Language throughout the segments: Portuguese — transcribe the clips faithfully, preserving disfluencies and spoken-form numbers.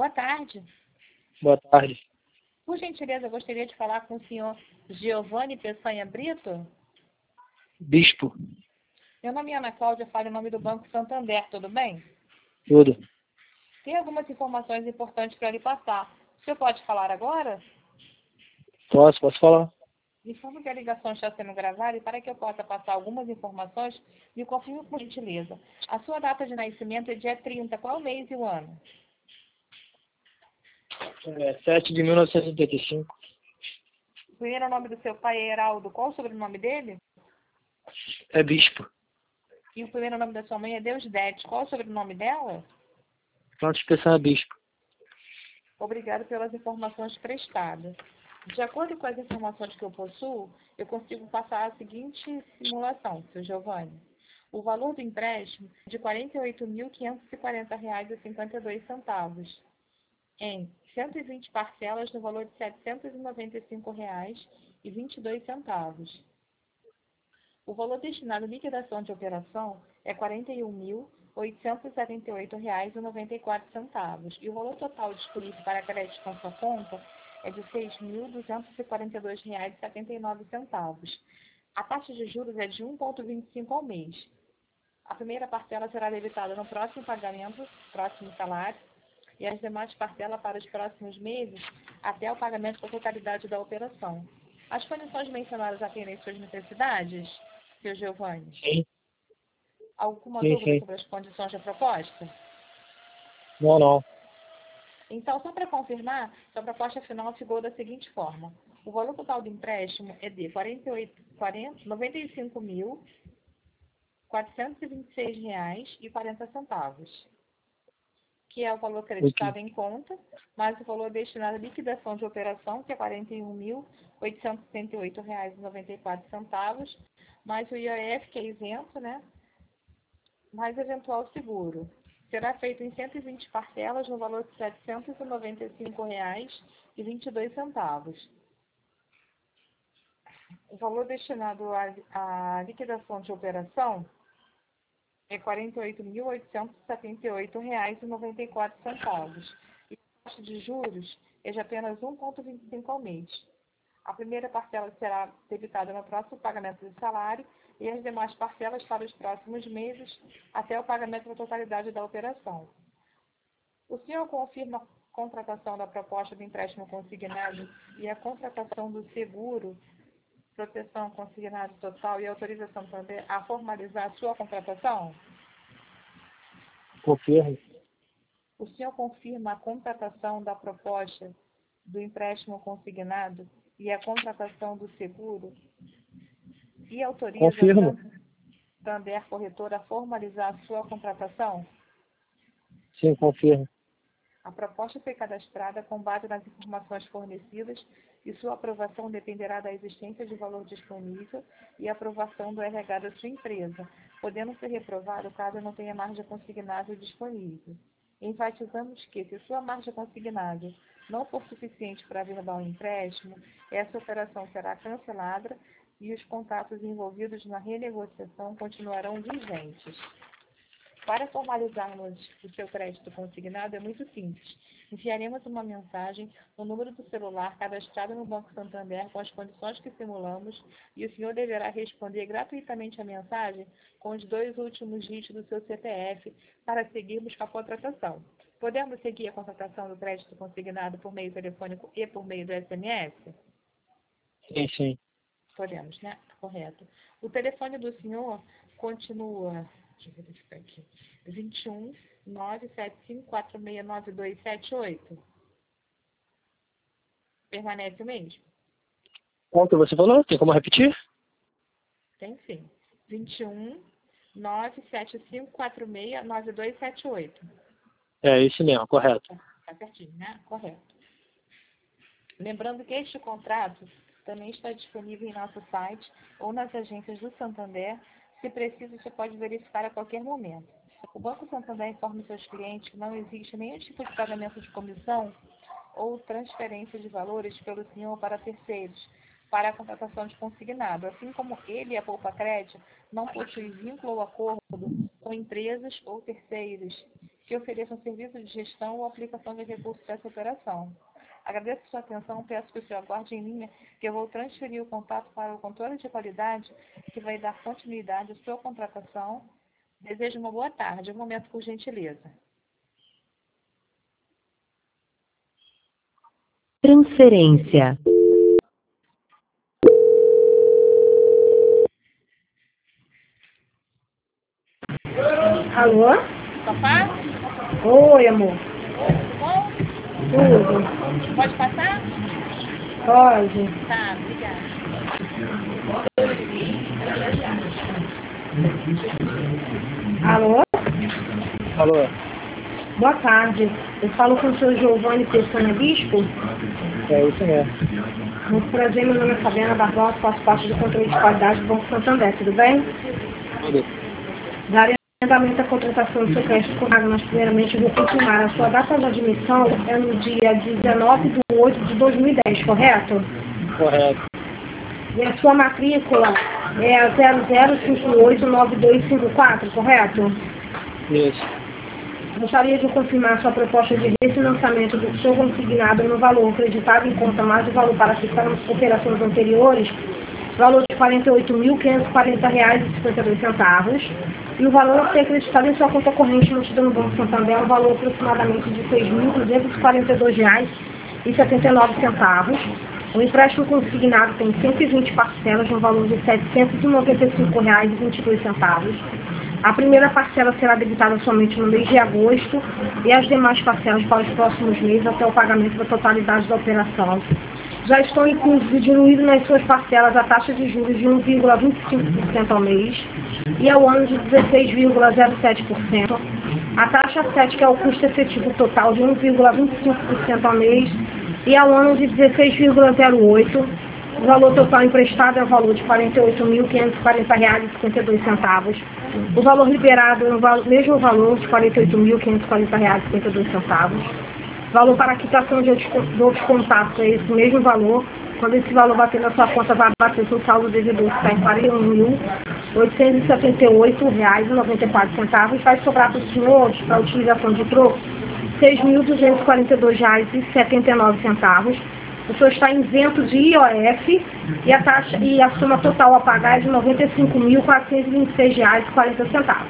Boa tarde. Boa tarde. Por gentileza, eu gostaria de falar com o senhor Giovanni Peçanha Brito. Bispo. Meu nome é Ana Cláudia, falo em nome do Banco Santander, tudo bem? Tudo. Tem algumas informações importantes para lhe passar. O senhor pode falar agora? Posso, posso falar? Informo que a ligação está sendo gravada e para que eu possa passar algumas informações, me confirme por gentileza. A sua data de nascimento é dia trinta, qual o mês e o ano? É, sete de mil novecentos e oitenta e cinco. O primeiro nome do seu pai é Heraldo, qual o sobrenome dele? É bispo. E o primeiro nome da sua mãe é Deusdete, qual o sobrenome dela? Santos Peçanha Bispo. Obrigado pelas informações prestadas. De acordo com as informações que eu possuo, eu consigo passar a seguinte simulação, seu Giovanni. O valor do empréstimo é de quarenta e oito mil quinhentos e quarenta reais e cinquenta e dois centavos, em cento e vinte parcelas no valor de setecentos e noventa e cinco reais e vinte e dois centavos. O valor destinado à liquidação de operação é quarenta e um mil oitocentos e setenta e oito reais e noventa e quatro centavos, e o valor total disponível para crédito com sua conta é de seis mil duzentos e quarenta e dois reais e setenta e nove centavos. A taxa de juros é de um vírgula vinte e cinco ao mês. A primeira parcela será debitada no próximo pagamento, próximo salário, e as demais parcelas para os próximos meses até o pagamento da totalidade da operação. As condições mencionadas atendem suas necessidades, seu Giovanni? Sim. Alguma Sim, dúvida sim. sobre as condições da proposta? Não, não. Então, só para confirmar, sua proposta final ficou da seguinte forma. O valor total do empréstimo é de quarenta e oito, quarenta, noventa e cinco mil quatrocentos e vinte e seis reais e quarenta centavos, que é o valor acreditado em conta, mais o valor destinado à liquidação de operação, que é quarenta e um mil oitocentos e setenta e oito reais e noventa e quatro centavos, mais o I O F, que é isento, né? Mais eventual seguro. Será feito em cento e vinte parcelas no valor de setecentos e noventa e cinco reais e vinte e dois centavos. O valor destinado à, à liquidação de operação é quarenta e oito mil oitocentos e setenta e oito reais e noventa e quatro centavos. E a taxa de juros é de apenas um vírgula vinte e cinco ao mês. A primeira parcela será debitada no próximo pagamento do salário e as demais parcelas para os próximos meses até o pagamento da totalidade da operação. O senhor confirma a contratação da proposta do empréstimo consignado e a contratação do seguro, proteção consignado total e autorização também a formalizar a sua contratação? Confirmo. O senhor confirma a contratação da proposta do empréstimo consignado e a contratação do seguro e autoriza Confirmo. Santander Corretora a formalizar a sua contratação? Sim, confirmo. A proposta foi cadastrada com base nas informações fornecidas e sua aprovação dependerá da existência de valor disponível e aprovação do R H da sua empresa, podendo ser reprovado caso não tenha margem consignável disponível. Enfatizamos que, se sua margem consignável não for suficiente para averbar o empréstimo, essa operação será cancelada e os contratos envolvidos na renegociação continuarão vigentes. Para formalizarmos o seu crédito consignado é muito simples. Enviaremos uma mensagem no número do celular cadastrado no Banco Santander com as condições que simulamos e o senhor deverá responder gratuitamente a mensagem com os dois últimos dígitos do seu C P F para seguirmos com a contratação. Podemos seguir a contratação do crédito consignado por meio telefônico e por meio do S M S? Sim, sim. Podemos, né? Correto. O telefone do senhor continua... Deixa eu verificar aqui. vinte e um, nove sete cinco quatro seis nove dois sete oito. Permanece o mesmo? Qual que você falou? Tem como repetir? Tem sim. vinte e um, nove sete cinco quatro seis nove dois sete oito. É, isso mesmo, correto. Tá certinho, né? Correto. Lembrando que este contrato também está disponível em nosso site ou nas agências do Santander. Se precisa, você pode verificar a qualquer momento. O Banco Santander informa seus clientes que não existe nenhum tipo de pagamento de comissão ou transferência de valores pelo senhor para terceiros, para a contratação de consignado, assim como ele e a Poupa Crédito não possuem vínculo ou acordo com empresas ou terceiros que ofereçam serviço de gestão ou aplicação de recursos dessa operação. Agradeço sua atenção, peço que o senhor aguarde em linha, que eu vou transferir o contato para o controle de qualidade, que vai dar continuidade à sua contratação. Desejo uma boa tarde. Um momento, por gentileza. Transferência. Alô? Sofá? Oi, amor. Tudo bom? Tudo. Pode passar? Pode. Tá, obrigada. Alô? Alô? Boa tarde. Eu falo com o senhor Giovanni Pessana Bispo. É isso mesmo. Muito prazer, meu nome é Fabiana Barbosa, faço parte do controle de qualidade do Banco Santander, tudo bem? Tudo. Darei andamento à contratação do seu crédito com água, mas primeiramente vou confirmar. A sua data de admissão é no dia dezenove de oito de dois mil e dez, correto? Correto. E a sua matrícula é a zero zero cinco oito nove dois cinco quatro, correto? Isso. Gostaria de confirmar sua proposta de refinanciamento do seu consignado no valor acreditado em conta mais o valor para fixar nas operações anteriores, valor de quarenta e oito mil quinhentos e quarenta reais e cinquenta e dois centavos, e o valor a ser acreditado em sua conta corrente mantida no Banco Santander é um valor aproximadamente de seis mil duzentos e quarenta e dois reais e setenta e nove centavos. O empréstimo consignado tem cento e vinte parcelas no valor de setecentos e noventa e cinco reais e vinte e dois centavos. A primeira parcela será debitada somente no mês de agosto e as demais parcelas para os próximos meses até o pagamento da totalidade da operação. Já estão incluídos e diluídos nas suas parcelas a taxa de juros de um vírgula vinte e cinco por cento ao mês e ao ano de dezesseis vírgula zero sete por cento. A taxa sete, que é o custo efetivo total de um vírgula vinte e cinco por cento ao mês e ao ano de dezesseis vírgula zero oito por cento. O valor total emprestado é o valor de quarenta e oito mil quinhentos e quarenta reais e cinquenta e dois centavos. O valor liberado é o mesmo valor de quarenta e oito mil quinhentos e quarenta reais e cinquenta e dois centavos. Valor para a quitação de outros contatos é esse mesmo valor. Quando esse valor bater na sua conta, vai bater seu saldo devedor, que está em quarenta e um mil oitocentos e setenta e oito reais e noventa e quatro centavos. Vai sobrar para os senhores, para a utilização de troco, seis mil duzentos e quarenta e dois reais e setenta e nove centavos. O senhor está isento de I O F e a taxa e a soma total a pagar é de noventa e cinco mil quatrocentos e vinte e seis reais e quarenta centavos.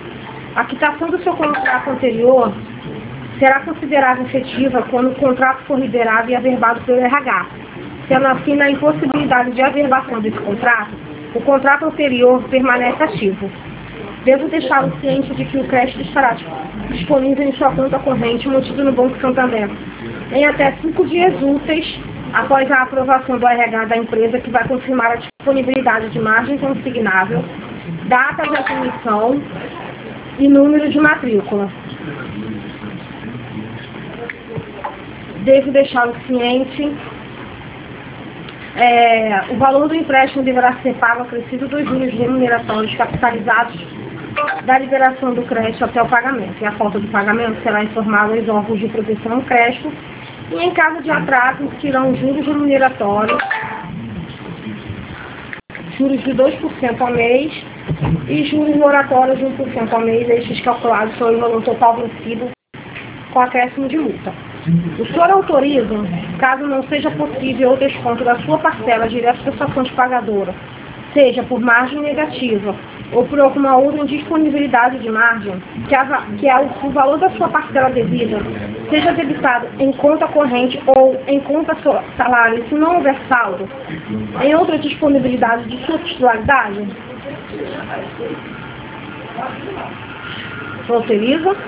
A quitação do seu contrato anterior será considerada efetiva quando o contrato for liberado e averbado pelo R H. Sendo assim, na impossibilidade de averbação desse contrato, o contrato anterior permanece ativo. Devo deixá-lo ciente de que o crédito estará disponível em sua conta corrente mantido no Banco Santander em até cinco dias úteis após a aprovação do R H da empresa, que vai confirmar a disponibilidade de margem consignável, data de admissão e número de matrícula. Devo deixá-lo ciente. É, o valor do empréstimo deverá ser pago acrescido dos juros remuneratórios capitalizados da liberação do crédito até o pagamento. E a falta do pagamento será informada aos órgãos de proteção ao crédito e, em caso de atraso, existirão juros remuneratórios, juros de dois por cento ao mês e juros moratórios de um por cento ao mês, estes calculados sobre o valor total vencido com acréscimo de multa. O senhor autoriza, caso não seja possível o desconto da sua parcela direto da sua fonte pagadora, seja por margem negativa ou por alguma outra indisponibilidade de margem, que, a, que a, o valor da sua parcela devida seja debitado em conta corrente ou em conta salário, se não houver saldo, em outra disponibilidade de sua titularidade? Você autoriza?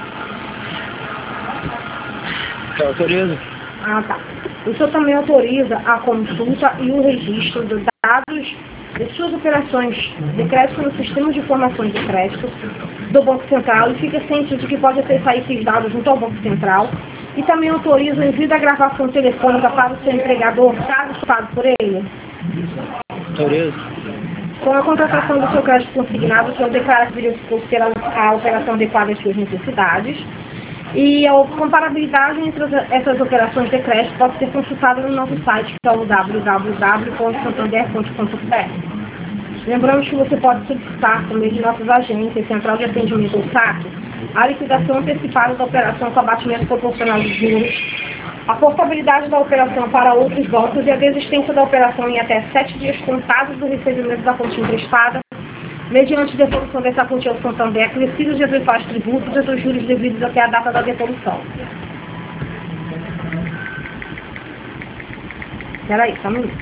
Eu autorizo. Ah, tá. O senhor também autoriza a consulta e o registro de dados de suas operações de crédito no sistema de informações de crédito do Banco Central e fica ciente de que pode acessar esses dados junto ao Banco Central e também autoriza o envio da gravação telefônica para o seu empregador, caso pago por ele. Autorizo. Com a contratação do seu crédito consignado, o senhor declara que verificou ter a, a operação adequada às suas necessidades. E a comparabilidade entre essas operações de crédito pode ser consultada no nosso site, que é o w w w ponto santander ponto com ponto b r. Lembramos que você pode solicitar também de nossas agências, Central de Atendimento ao S A C, a liquidação antecipada da operação com abatimento proporcional de juros, a portabilidade da operação para outros bancos e a desistência da operação em até sete dias contados do recebimento da quantia emprestada, mediante devolução dessa quantia ao Santander, acrescidos de eventuais tributos e dos juros devidos até a data da devolução. Espera aí, só um minuto.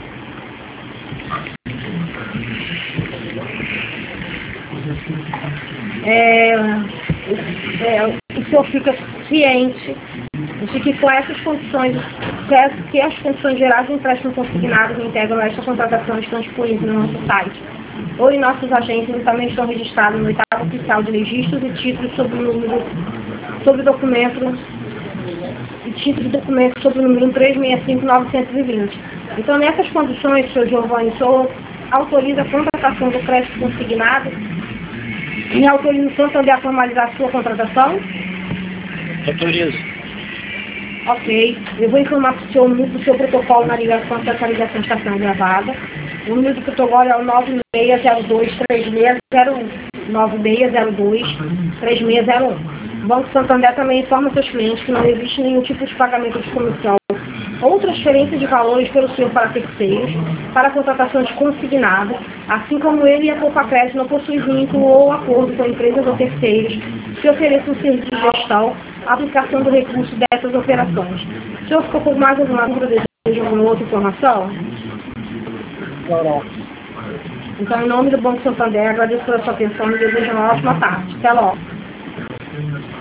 É, é, o senhor fica ciente de que com essas condições, que as condições gerais de empréstimo consignado que integram esta contratação estão disponíveis no nosso site ou em nossos agentes e também estão registrados no oitavo oficial de registros e títulos sobre o número, sobre o documento e títulos de documento sobre o número três seis cinco nove dois zero. Então, nessas condições, senhor Giovanni, o senhor autoriza a contratação do crédito consignado e autoriza o Santander a formalizar a sua contratação? Autorizo. Ok. Eu vou informar para o senhor o número do seu protocolo na ligação, que essa ligação está sendo gravada. O número do protocolo é o nove seis zero dois três seis zero um. nove seis zero dois três seis zero um. O Banco Santander também informa seus clientes que não existe nenhum tipo de pagamento de comissão ou transferência de valores pelo senhor para terceiros, para contratações consignadas, assim como ele e a Poupa Crédito não possuem vínculo ou acordo com empresas ou terceiros que ofereçam serviço de gestão, aplicação do recurso dessas operações. O senhor ficou com mais alguma dúvida, deseja alguma outra informação? Não. Então, em nome do Banco Santander, agradeço pela sua atenção e desejo uma ótima tarde. Até logo.